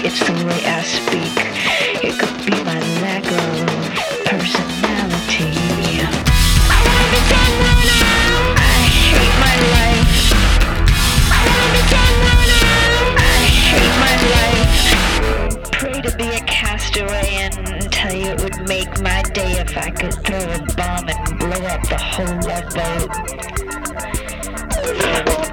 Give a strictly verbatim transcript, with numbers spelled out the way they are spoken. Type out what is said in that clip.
it's the way I speak. It could be my lack of personality. I wanna be someone else. I hate my life. I wanna be someone else. I hate my life. Pray to be a castaway and tell you it would make my day if I could throw a bomb and blow up the whole love boat.